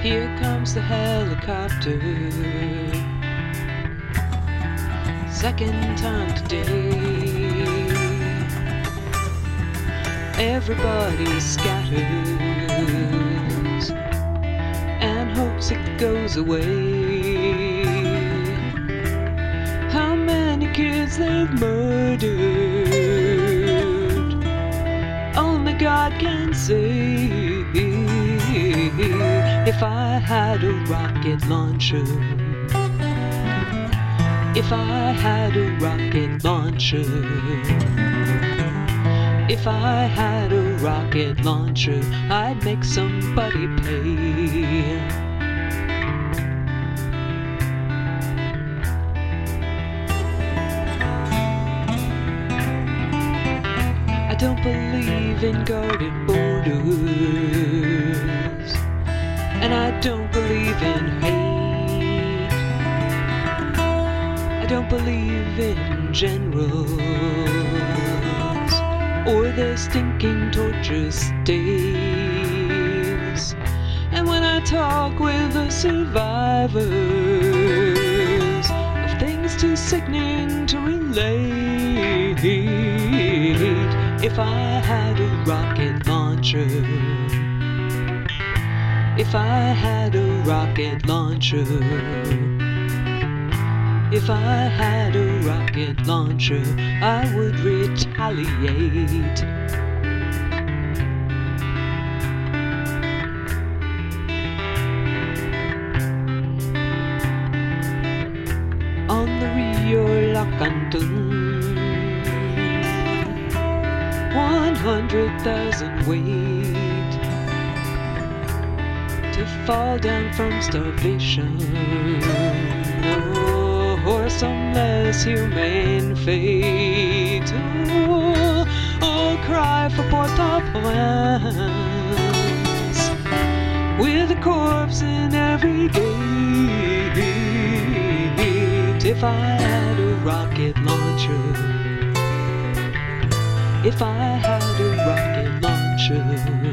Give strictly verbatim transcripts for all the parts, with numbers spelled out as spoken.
Here comes the helicopter. Second time today. Everybody scatters and hopes it goes away. How many kids they've murdered, only God can say. If I had a rocket launcher, if I had a rocket launcher, if I had a rocket launcher, I'd make somebody pay. I don't believe in guarded borders, and I don't believe in hate. I don't believe in generals or their stinking torture states. And when I talk with the survivors of things too sickening to relate, if I had a rocket launcher, if I had a rocket launcher, if I had a rocket launcher, I would retaliate. On the Rio Lacandon, one hundred thousand wait to fall down from starvation, oh, or some less humane fate. Oh, oh, cry for Port-au-Prince with a corpse in every gate. If I had a rocket launcher, if I had a rocket launcher,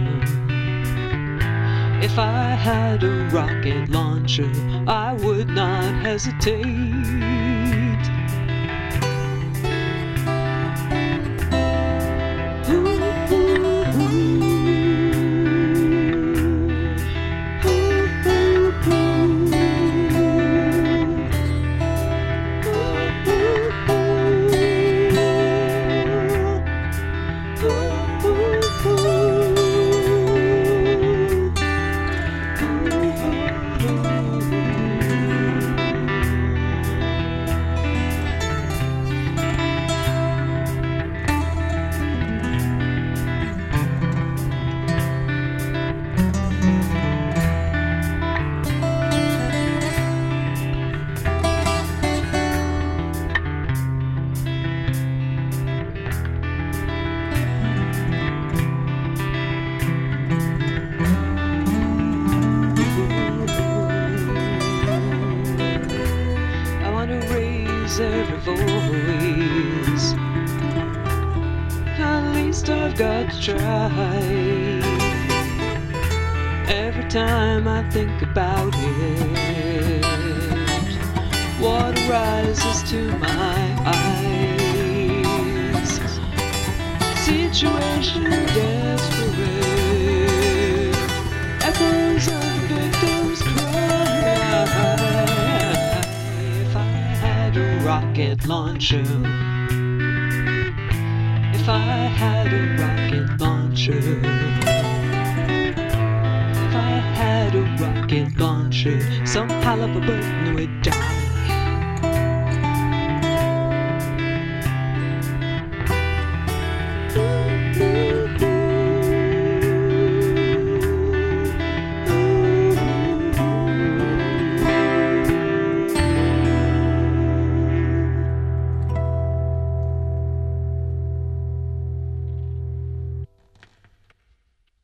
if I had a rocket launcher, I would not hesitate. Every voice, at least I've got to try. Every time I think about it, water rises to my eyes. Situation desperate, echoes of the victim's cry. Rocket launcher, if I had a rocket launcher, if I had a rocket launcher, some Halliburton would die.